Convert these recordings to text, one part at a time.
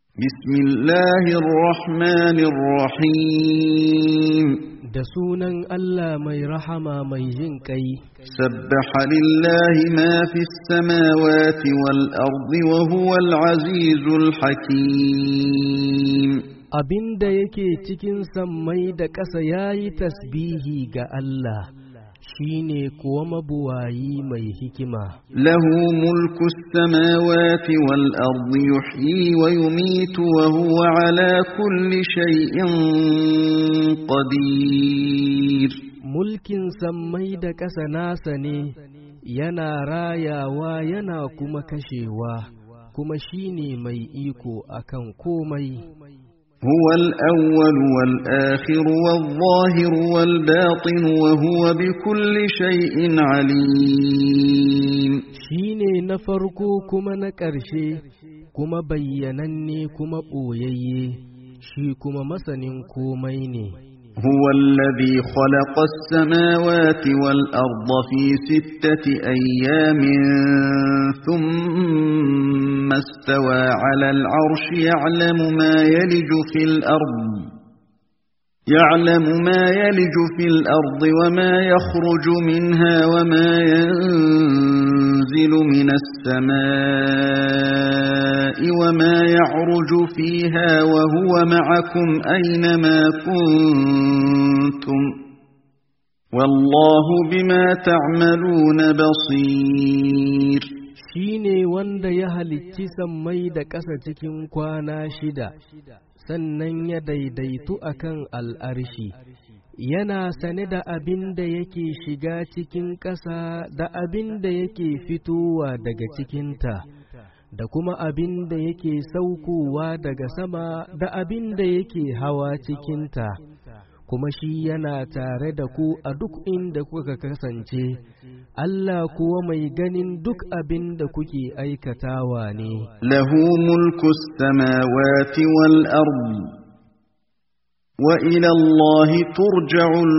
بسم الله الرحمن الرحيم da sunan Allah mai rahama mai jin ƙai. سبح لله ما في السماوات والأرض وهو العزيز الحكيم. Abinda yake cikin sammai da ƙasa yayi tasbihi ga Allah, shine kuwa mabuwayi mai hikima. Lahu mulku samawati wal ardi yuhyi wa yumitu wa huwa ala kulli shay'in qadir. Mulkin sammai da ƙasa nasa ne, yana rayawa yana kuma kashewa, kuma shine mai iko akan komai. هو الأول والآخر والظاهر والباطن وهو بكل شيء عليم. shine na farko kuma na ƙarshe, kuma bayyananne kuma ɓoyayye, shi kuma masanin komai ne. هو الذي خلق السماوات والأرض في 6 أيام ثم استوى على العرش يعلم ما يلج في الأرض وما يخرج منها وما ينزل من السماء وما يعرج فيها وهو معكم أينما كنتم والله بما تعملون بصير. shine wanda ya halicci sammai da ƙasa cikin kwana 6, sannan ya daidaitu akan al'arshi, yana sane da abin da yake shiga cikin ƙasa da abin da yake fitowa daga cikinta, da kuma abin da yake saukowa daga sama da abin da yake hawa cikinta, kuma shi yana tare da ku a duk inda kuka kasance. Allah kuwa mai ganin duk abin da kuke aikatawa ne. Lahu mulku samawati wal ard wa ila Allah turja'ul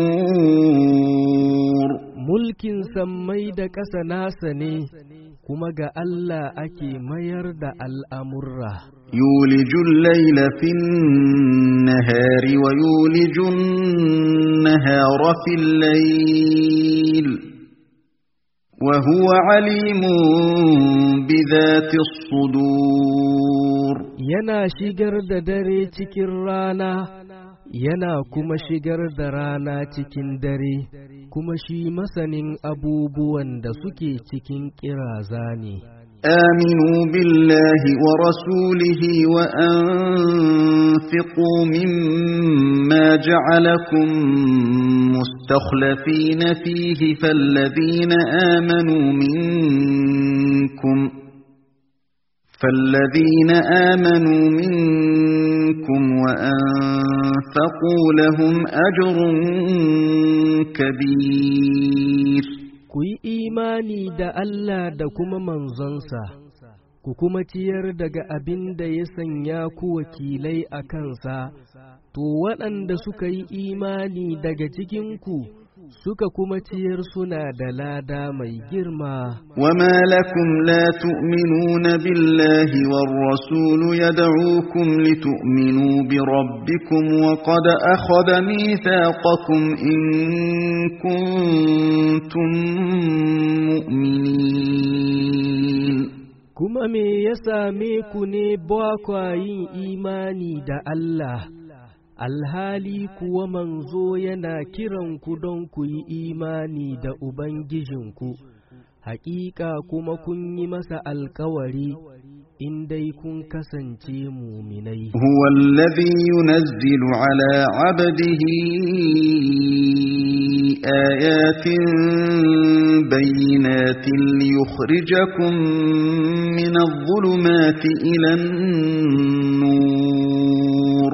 umur. Mulkin sammai da ƙasa nasa ne, kuma ga Allah ake mayar da al'amurra. يولج الليل في النهار ويولج النهار في الليل وهو عليم بذات الصدور. yana shigar da dare cikin rana, yana kuma shigar da rana cikin dare, kuma shi masanin abubuwan da suke cikin ƙiraza ne. آمنوا بالله ورسوله وأنفقوا مما جعلكم مستخلفين فيه فالذين آمنوا منكم وأنفقوا لهم أجر كبير. Ku yi imani da Allah da kuma manzonsa, ku kuma ciyar daga abin da ya sanya ku wakilai a kansa, to waɗanda suka yi imani daga cikinku suka kuma ciyar suna da lada mai girma. وما لكم لا تؤمنون بالله والرسول يدعوكم لتؤمنوا بربكم وقد أخذ ميثاقكم إن كنتم مؤمنين. Kuma me ya same ku ne ba kwa yin imani da Allah, alhali kuwa manzo yana kiranku don ku yi imani da Ubangijinku, haƙiƙa kuma kun yi masa alkawari in dai kun kasance muminai. هو الذي ينزل على عبده آيات بينات ليخرجكم من الظلمات إلى النور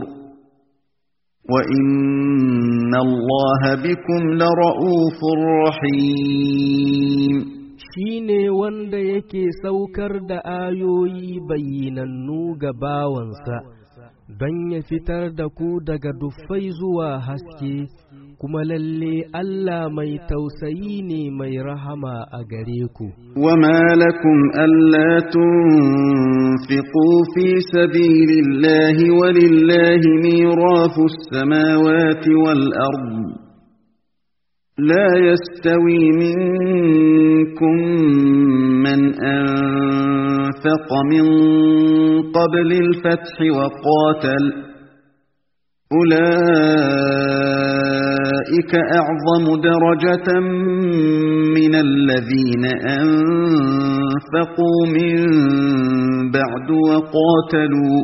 وإن الله بكم لرؤوف رحيم. shine wanda yake saukar da ayoyi bayyinannu ga bawansa, don ya fitar da ku daga duffai zuwa haske, kuma lalle Allah mai tausayi ne mai rahama a gare ku. وما لكم ألا تنفقوا في سبيل الله ولله ميراث السماوات والأرض لا يستوي منكم من أنفق من قبل الفتح وقاتل أولئك أعظم درجة من الذين أنفقوا من بعد وقاتلوا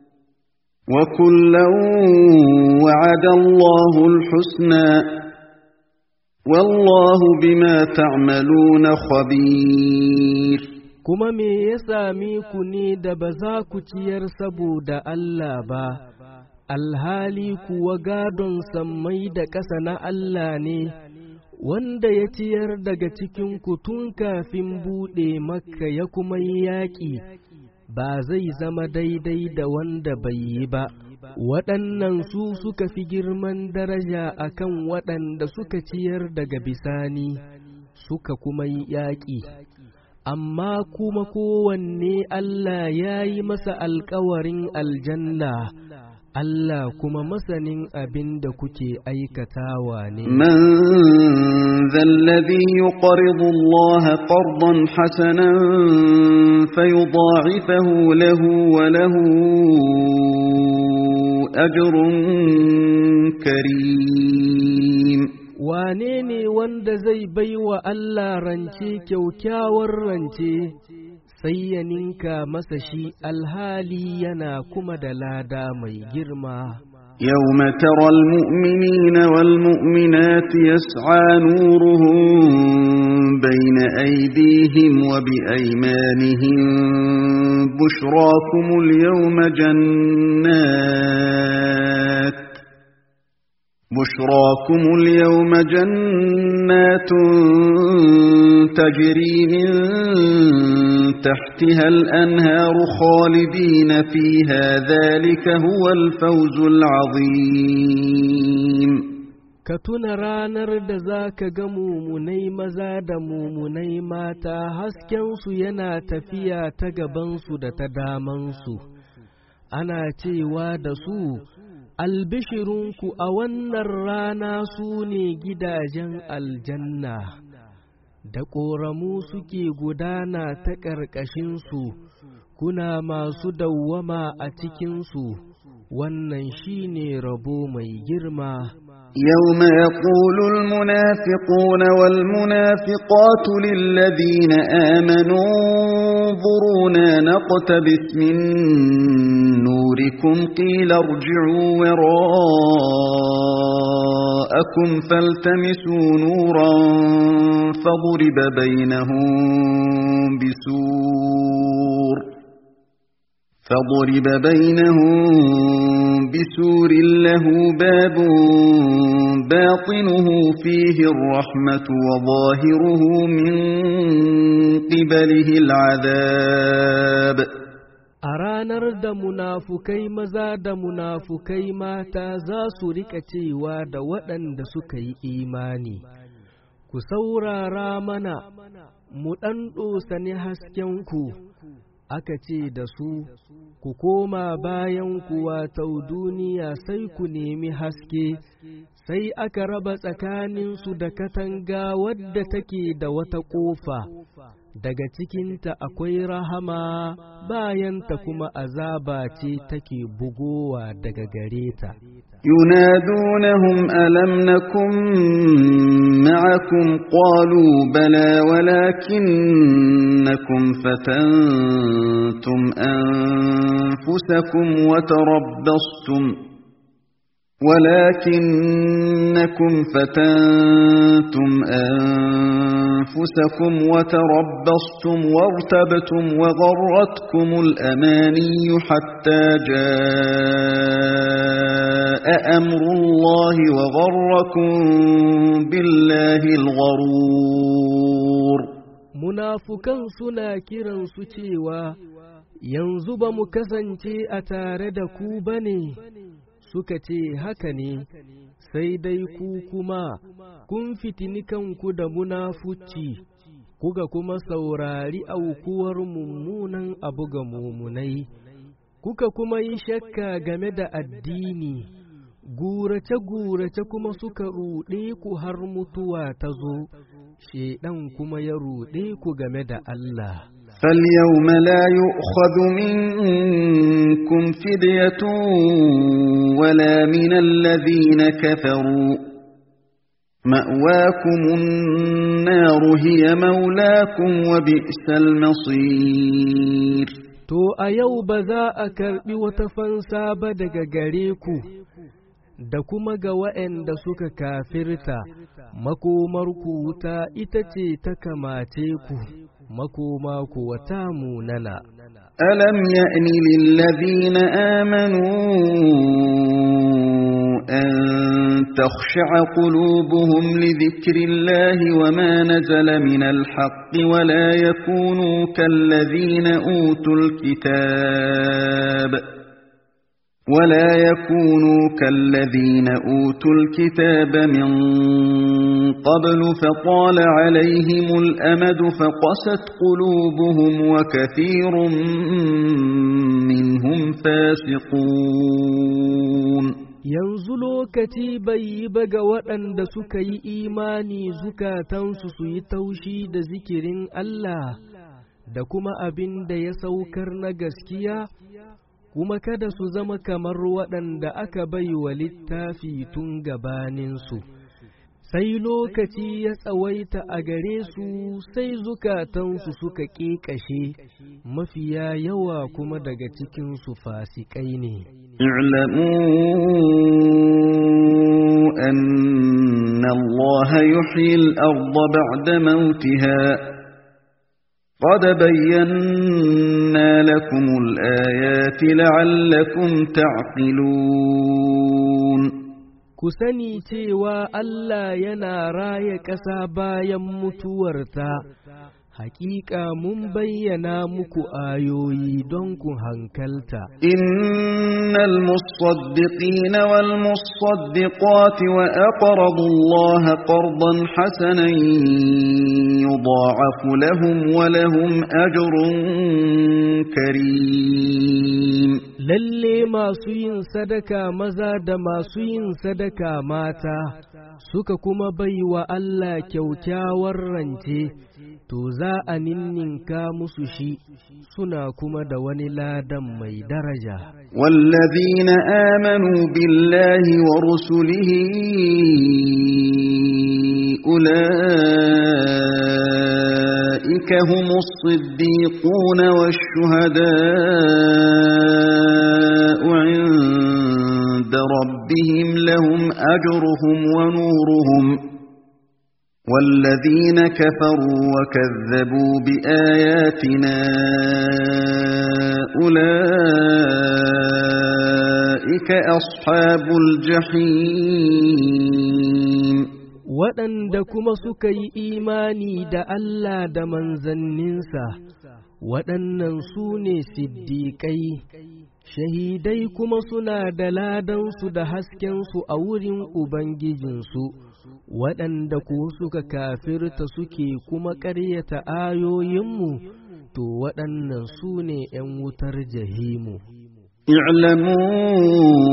وكلا وعد الله الحسنى والله بما تعملون خبير. kuma me ya same ku ne da ba za ku ciyar saboda Allah ba, alhali kuwa gadon sammai da ƙasa na Allah ne, wanda ya ciyar daga cikin ku tun kafin buɗe Makka ya kuma yi yaƙi, ba zai zama daidai da wanda bai yi ba. Waɗannan su suka fi girman daraja akan waɗanda suka ciyar daga bisani suka kuma yi yaƙi, amma kuma kowanne Allah ya yi masa alƙawarin aljanna, Allah kuma masanin abin da kuke aikatawa ne. Man zalladhi yuqridu Allah qardan hasanan fayudha'ifahu lahu wa lahu ajrun karim. Wane ne wanda zai baiwa Allah rance kyaukyawar rance sai ya ninka masa shi alhali yana kuma da lada mai girma. يوم ترى المؤمنين والمؤمنات يسعى نورهم بين أيديهم وبأيمانهم بشراكم اليوم جنات تجري من تحتها الأنهار خالدين فيها ذلك هو الفوز العظيم. Katuna ranar da za ka ga mumunai maza da mumunai mata haskensu yana tafiya ta gabansu da ta damansu, ana cewa da su, albishirunku a wannan rana su ne gidajen aljanna, da ƙoramu suke gudana ta ƙarƙashinsu, kuna masu dawwama a cikinsu, wannan shi ne rabo mai girma. يوم يقول المنافقون والمنافقات للذين آمنوا انظرونا نقتبس من نوركم قيل ارجعوا وراءكم فالتمسوا نورا فضرب بينهم بسور له باب باطنه فيه الرحمة وظاهره من قبله العذاب. A ranar da munafukai maza da munafukai mata za su rika cewa da waɗanda suka yi imani, ku saurara mana, mu ɗan ɗosani haskenku, aka ce da su, ku koma bayan ku wato duniya sai ku nemi haske, sai aka raba tsakaninsu da katanga wadda take da wata ƙofa, daga cikinta akwai rahama, bayanta kuma azaba ce take bugowa daga gare ta. ينادونهم ألم نكن معكم قالوا بلى ولكنكم فتنتم أنفسكم وتربصتم وارتبتم وغرتكم الأماني حتى جاء أمر الله وغركم بالله الغرور. Munafukan suna kiran su cewa, yanzu ba mu kasance a tare da ku ba ne, suka ce haka ne, sai dai ku kuma kun fitini kanku da munafuci, kuka kuma saurari aukuwar mummunan abu ga mumunai, kuka kuma yi shakka game da addini, gurace-gurace kuma suka ruɗe ku har mutuwa ta zo, Sheɗan kuma ya ruɗe ku game da Allah. فاليوم لا يؤخذ منكم فدية ولا من الذين كفروا مأواكم النار هي مولاكم وبئس المصير. To a yau ba za a karɓi wata fansa ba daga gare ku, da kuma ga waɗanda suka kafirta, makomarku wuta ita ce ta kamace ku, makoma kuwa ta munana. ألم يأن للذين آمنوا أن تخشع قلوبهم لذكر الله وما نزل من الحق ولا يكونوا كالذين أوتوا الكتاب من قبل فطال عليهم الأمد فقست قلوبهم وكثير منهم فاسقون. Yanzu lokaci bai yi ba ga waɗanda suka yi imani zukatansu su yi taushi da zikirin Allah da kuma abin da ya saukar na gaskiya, kuma kada su zama kamar waɗanda aka bai wa littafi tun gabaninsu. Sai lokaci ya tsawaita a gare su sai zukatansu suka ƙeƙashe, mafiya yawa kuma daga cikinsu fasikai ne. اعلموا أن الله يحيي الأرض بعد موتها قد بينا لكم الآيات لعلكم تعقلون. Ku sani cewa Allah yana raya ƙasa bayan mutuwarta, hakika mun bayyana muku ayoyi don ku hankalta. Innal musaddiqina wal musaddiqati wa aqradu Allah qardan hasanan yudha'afu lahum wa lahum ajrun karim. Lalle masu yin sadaka maza da masu yin sadaka mata suka kuma baiwa Allah kyaukyawar rance, to za a ninninka musu shi, suna kuma da wani ladan mai daraja. Wallazina amanu billahi wa rusulihi ulaika humus siddiquna wash-shuhada'u 'inda rabbihim lahum ajruhum wa nuruhum. والذين كفروا وكذبوا بآياتنا أولئك أصحاب الجحيم. waɗanda kuma suka yi imani da Allah da manzanninsa, waɗannan su ne siddiƙai, shahidai kuma suna da ladansu da haskensu a wurin Ubangijinsu. Waɗanda ku suka kafirta suke kuma ƙaryata ayoyinmu, to waɗannan su ne ‘yan wutar jahimu. اعلموا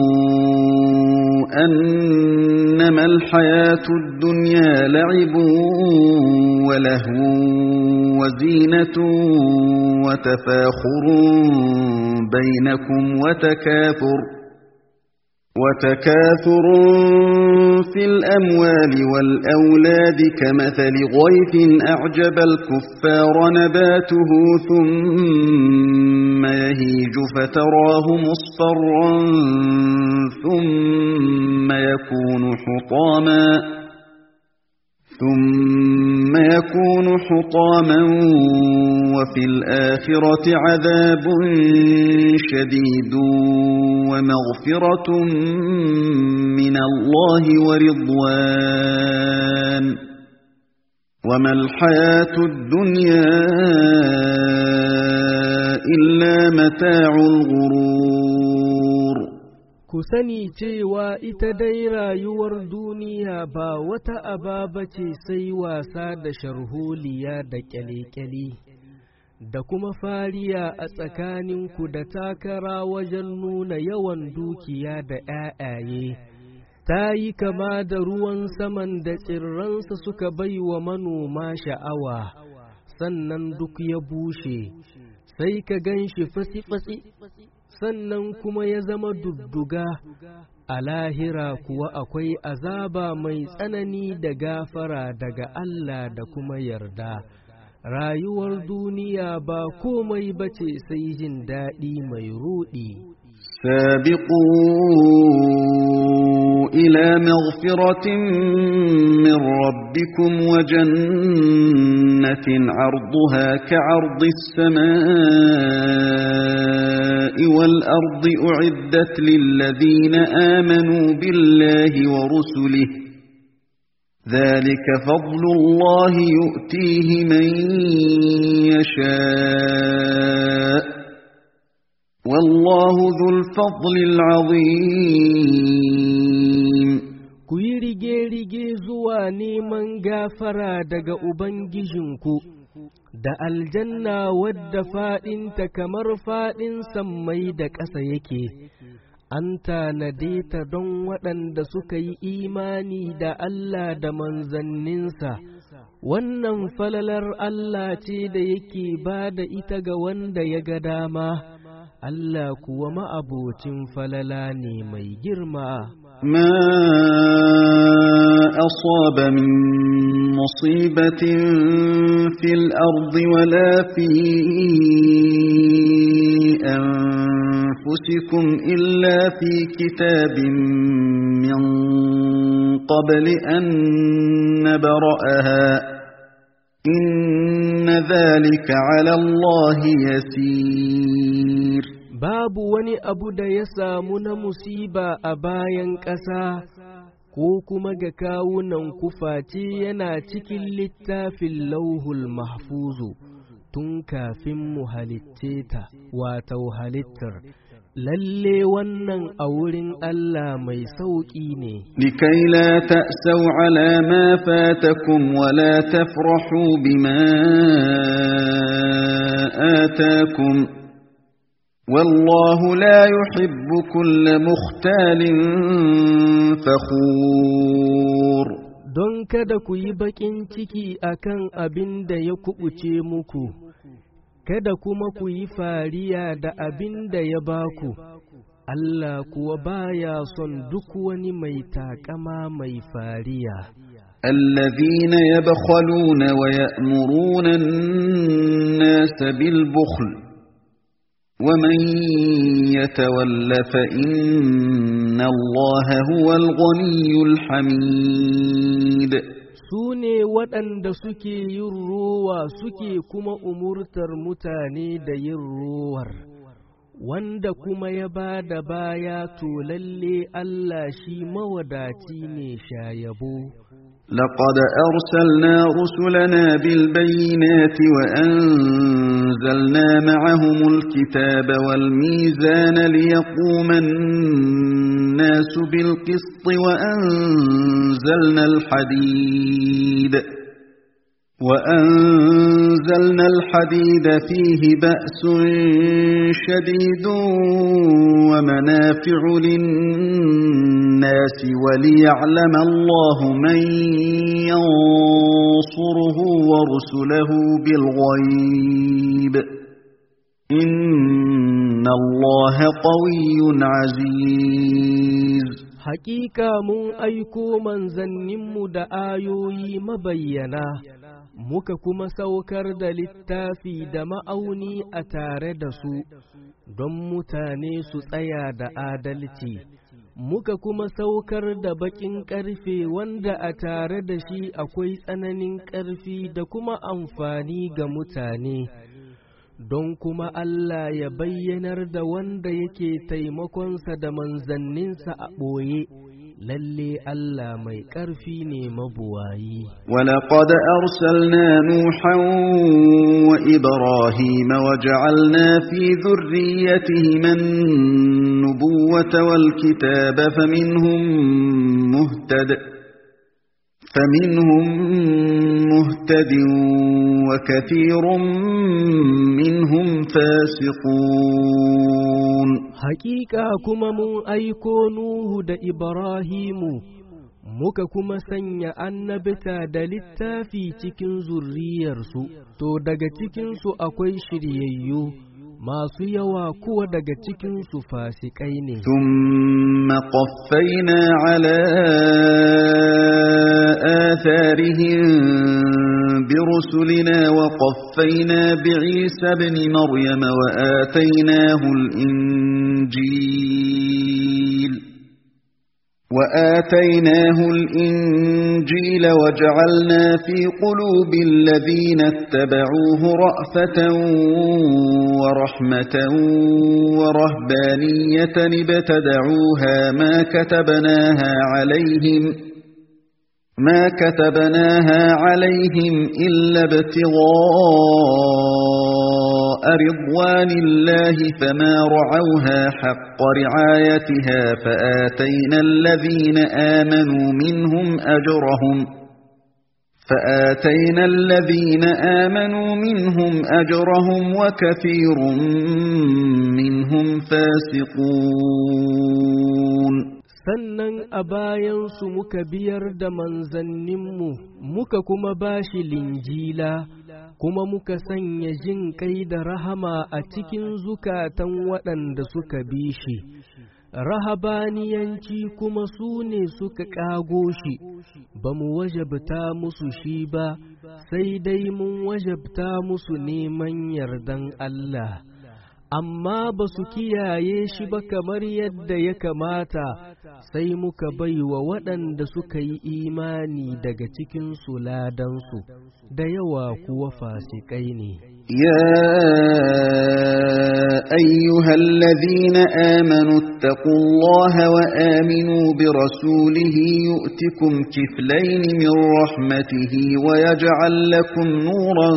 أنما الحياة الدنيا لعب ولهو وزينة وتفاخر بينكم وتكاثر في الأموال والأولاد كمثل غيث أعجب الكفار نباته ثم يهيج فتراه مصفرا ثم يكون حطاما وفي الآخرة عذاب شديد ومغفرة من الله ورضوان وما الحياة الدنيا إلا متاع الغرور. Ku sani cewa ita dai rayuwar duniya ba wata aba bace sai wasa da sharholiya da kyale-kyale, da kuma fariya a tsakaninku da takara wajen nuna yawan dukiya da ‘ya'yaye, ta yi kama da ruwan saman da tsirransa suka bai wa manoma sha'awa, sannan duk ya bushe, sai ka gan shi fasi-fasi. Sannan kuma ya zama dudduga, a lahira kuwa akwai azaba mai tsanani da gafara daga Allah da kuma yarda. Rayuwar duniya ba komai bace sai jin daɗi mai ruɗi. سابقوا إلى مغفرة من ربكم وجنة عرضها كعرض السماء والأرض أعدت للذين آمنوا بالله ورسله ذلك فضل الله يؤتيه من يشاء والله ذو الفضل العظيم. Ku yi rige-rige zuwa neman gafara daga Ubangijinku, da aljanna wadda faɗinta kamar faɗin sammai da ƙasa yake, an tanade ta don waɗanda suka yi imani da Allah da manzanninsa. Wannan falalar Allah ce da yake ba da ita ga wanda ya ga dama. Allah kuwa ma'abocin falala ne mai girma. ما أصاب من مصيبة في الأرض ولا في أنفسكم إلا في كتاب من قبل أن نبرأها إن ذلك على الله يسير. Babu wani abu da ya samu na musiba a bayan ƙasa ko kuma ga kawunan kufaci yana cikin littafin lauhul mahfuzu tun kafin mu halicce ta, wato halittar. Lalle wannan a wurin Allah mai sauƙi ne. Likai la ta'sau ala ma fatakum wa la tafrahu bima atakum. والله لا يحب كل مختال فخور. Don kada ku yi baƙin ciki akan abin da ya kuɓuce muku, kada kuma ku yi fariya da abin da ya baku, Allah kuwa baya son duk wani mai taƙama mai fariya. الذين يبخلون ويأمرون الناس بالبخل ومن يتول فإن الله هو الغني الحميد. Sune waɗanda suke yin rowa suke kuma umurtar mutane da yin rowar, wanda kuma ya ba da baya to lalle Allah shi mawadaci ne shayabo. لقد أرسلنا رسلنا بالبينات وأنزلنا معهم الكتاب والميزان ليقوم الناس بالقسط وأنزلنا الحديد فيه بأس شديد ومنافع للناس وليعلم الله من ينصره ورسله بالغيب إن الله قوي عزيز. Hakika mun aiko manzanninmu da ayoyi mabayyana, muka kuma saukar da littafi da ma'auni a tare da su, don mutane su tsaya da adalci. Muka kuma saukar da baƙin ƙarfe wanda a tare da shi akwai tsananin ƙarfi da kuma amfani ga mutane. Don kuma Allah ya bayyanar da wanda yake taimakonsa da manzanninsa a ɓoye, lalle Allah mai ƙarfi ne mabuwayi. ولقد أرسلنا نوحا وإبراهيم وجعلنا في ذريتهما النبوة والكتاب فمنهم مهتد وكثير منهم فاسقون. حقيقة كما من أيكو نوح دا إبراهيم muka kuma sanya annabta da littafi cikin zurriyarsu, to daga cikinsu akwai shiryayyu, masu yawa kuwa daga cikinsu fasikai ne. Thumma qaffayna ala atharihim birusulina wa qaffayna bi'isa ibn Maryam wa ataynahu al-injil وجعلنا في قلوب الذين اتبعوه رأفة ورحمة ورهبانية ابتدعوها ما كتبناها عليهم إلا ابتغاء رضوان الله فما رعوها حق رعايتها فآتينا الذين آمنوا منهم أجرهم وكثير منهم فاسقون. sannan a bayansu muka biyar da manzanninmu muka kuma bashi linjila kuma muka sanya jin kai da rahama a cikin zukatan waɗanda suka bi shi. Rahabaniyanci kuma su ne suka ƙago shi, ba mu wajabta musu shi ba, sai dai mun wajabta musu neman yardan Allah. Amma ba su kiyaye shi ba kamar yadda ya kamata, sai muka bai wa waɗanda suka yi imani daga cikin ladansu, da yawa kuwa fasikai ne. يا أيها الذين آمنوا اتقوا الله وآمنوا برسوله يؤتكم كفلين من رحمته ويجعل لكم نورا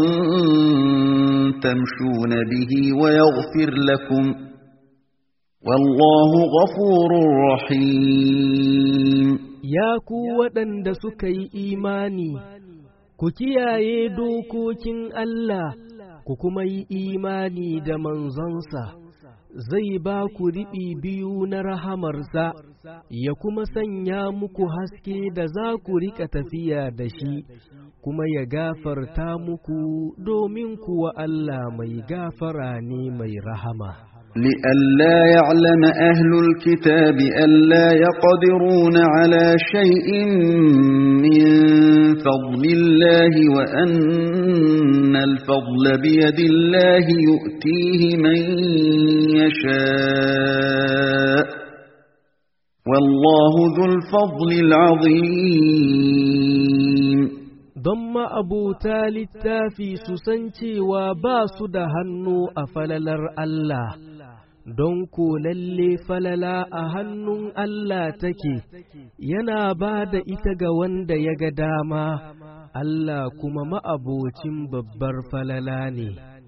تمشون به ويغفر لكم والله غفور رحيم. يا قوة دسكي إيماني كتياye dokokin Allah ku kuma yi imani da manzansa, zai ba ku riɓi biyu na rahamarsa, ya kuma sanya muku haske da za ku riƙa tafiya da shi, kuma ya gafarta muku domin kuwa Allah mai gafara ne mai rahama. لئلا يعلم أهل الكتاب ألا يقدرون على شيء من فضل الله وأن الفضل بيد الله يؤتيه من يشاء والله ذو الفضل العظيم. ضم أبو تالي التافي سسنتي وباسد هنو أفللر الله don ko lalle falala a hannun Allah take, yana ba da ita ga wanda ya ga dama, Allah kuma ma'abocin babbar falala ne.